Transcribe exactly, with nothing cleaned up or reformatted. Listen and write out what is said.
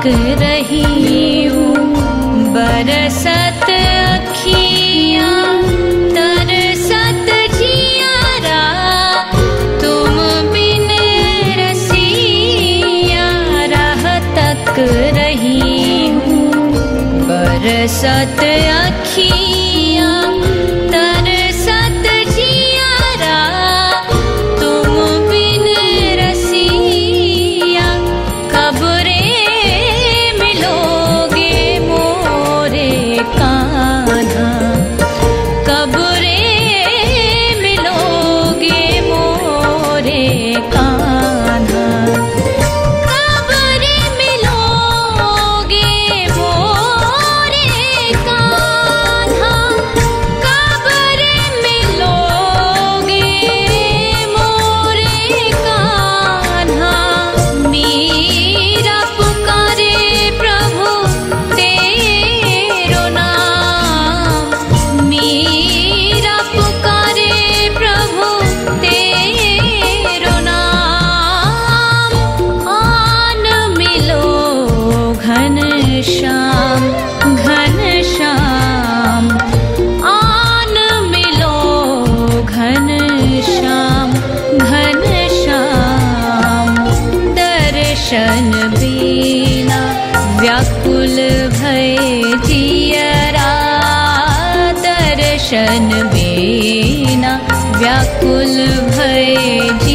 रही हूँ। बरसत अखियाँ तरसत जियारा, तुम बिन रसिया राह तक रही हूँ। बरसत अखियाँ तरसत जियारा, तुम बिन रसिया कब रे मिलोगे मोरे कान्हा। कब रे मिलोगे मोरे कान्हा। कब रे मिलोगे मोरे कान्हा। कब रे मिलोगे मोरे कान्हा। मीरा पुकारे प्रभु तेरो नाम। मीरा पुकारे प्रभु तेरो नाम। आन मिलो घनश्याम घनश्याम। आन मिलो घनश्याम घनश्याम। दर्शन बिना व्याकुल भय जियरा। दर्शन बिना व्याकुल भय